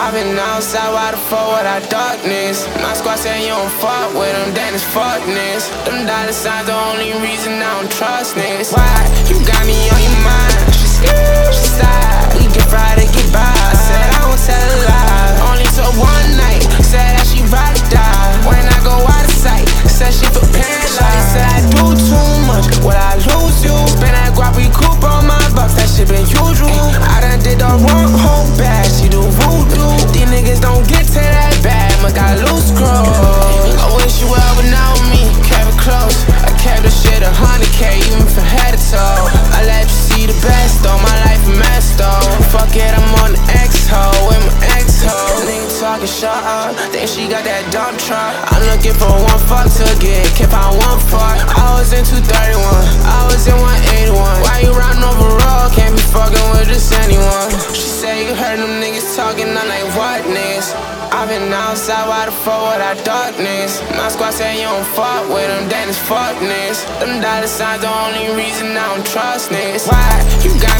I've been outside, why the fuck without darkness? My squad say you don't fuck with them, then it's fuckness. Them dollar signs the only reason I don't trust this. Why? You got me on your mind. She scared, she sighed. We get fried to get by. I said I won't tell a lie. Only took one night. Said that she ride or die. When I go out of sight, said she for paralyzed. Said I do too much, will I lose you? Spend that guap, recoup on my bucks, that shit been usual. I done did the wrong whole bad, she do voodoo. These niggas don't get to that bad, but got loose screws. I wish you ever know me, kept it close. I kept the shit 100K, even for head to toe. I let you see the best, though, my life a mess, though. Fuck it, I'm on the X-hoe, with my X-hoe. Nigga talking shut up, think she got that dump truck. I'm looking for one fuck to get, kept on one fuck. I was in 231, I was in 181. Why you riding over road, can't be fucking with just anyone. She say you heard them niggas talking, I'm like, what niggas? I've been outside, why the fuck without darkness? My squad say you don't fuck with them, then it's fuckness. Them dollar signs the only reason I don't trust niggas. Why? You got